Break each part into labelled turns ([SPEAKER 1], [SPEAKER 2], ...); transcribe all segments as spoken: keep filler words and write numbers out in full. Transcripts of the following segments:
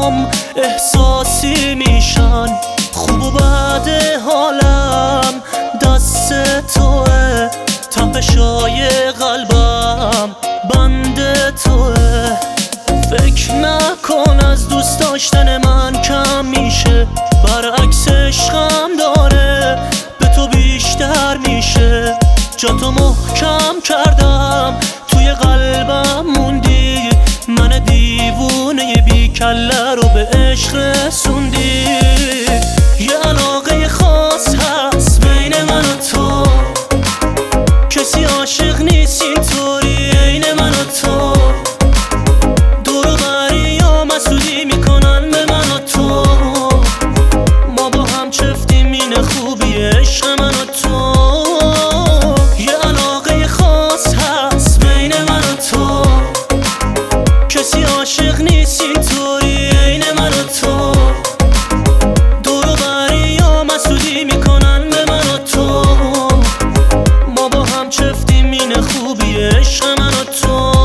[SPEAKER 1] برام احساسی میشن. خوب و بد حالم دست توه، تپشای قلبم بند توه. فکر نکن از دوست داشتن من کم میشه، برعکس عشقم داره به تو بیشتر میشه. جا تو محکم کردم توی قلبم موندی، من دیوونه بی کله رو به عشق رسوندی. یه علاقه خاص هست بین من و تو، کسی عاشق نیست اینطوری عین من و تو. دور و بریا مسئولی میکنن به من و تو، ما با هم چفتیم این خوبی عشق من و تو. یه علاقه خاص هست بین من و تو، کسی عاشق نیست اینطوری عین من و تو. دور و بریا مسئولی میکنن به من و تو، ما با هم چفتیم این خوبی عشق من و تو.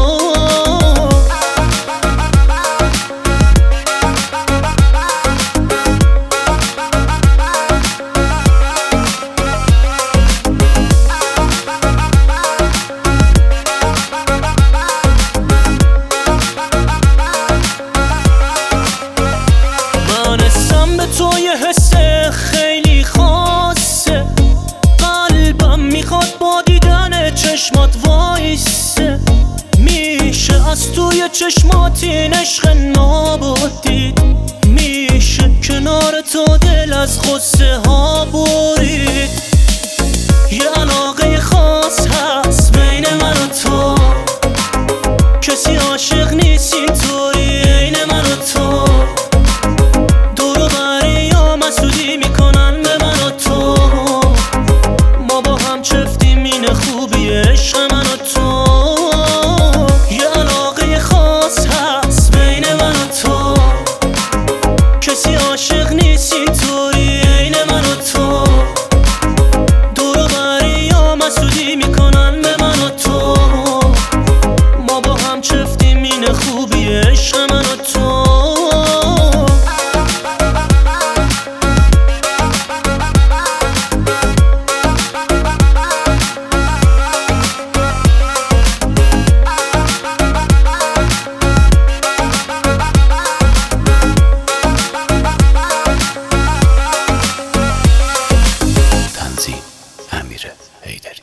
[SPEAKER 1] تو یه حس خیلی خاصه، قلبم میخواد با دیدن چشمات وایسه. میشه از توی چشمات این عشق نابود دید، میشه کنار تو دل از غصه ها برید. یه علاقه خاص هست بین من و تو، کسی عاشق نیست اینطوری عین من و تو. مسئولی میکنن به من و تو، ما با هم چفتیم این خوبی عشق من و تو. یه علاقه خاص هست بین من و تو، کسی عاشق نیست اینطوری عین من و تو. دور و بریا مسئولی میکنن به من و تو، ما با هم چفتیم این خوبی عشق من و تو.
[SPEAKER 2] امیر حیدری.